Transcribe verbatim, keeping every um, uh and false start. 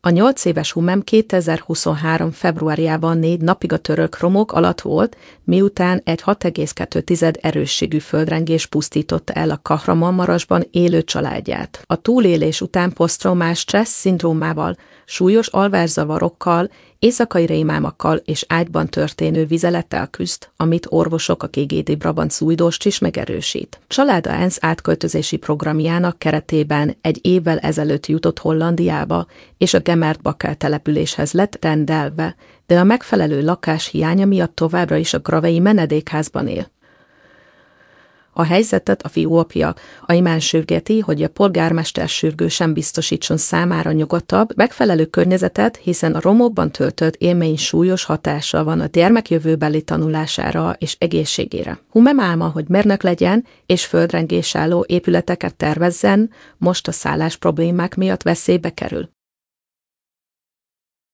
A nyolc éves Humem kétezer-huszonhárom. februárjában négy napig a török romok alatt volt, miután egy hat egész kettő erősségű földrengés pusztította el a Kahramanmarasban élő családját. A túlélés után posztraumás stressz szindrómával, súlyos alvászavarokkal, éjszakai rémálmakkal és ágyban történő vizelettel küzd, amit orvosok a ká gé dé Brabant Zújdost is megerősít. Családa ENSZ átköltözési programjának keretében egy évvel ezelőtt jutott Hollandiába, és a Gemert-Bakel településhez lett rendelve, de a megfelelő lakás hiánya miatt továbbra is a gravei menedékházban él. A helyzetet a fiú apja, Ajmán sürgeti, hogy a polgármester sürgősen biztosítson számára nyugodtabb, megfelelő környezetet, hiszen a romokban töltött élmény súlyos hatással van a gyermek jövőbeli tanulására és egészségére. Humem álma, hogy mérnök legyen és földrengésálló épületeket tervezzen, most a szállás problémák miatt veszélybe kerül.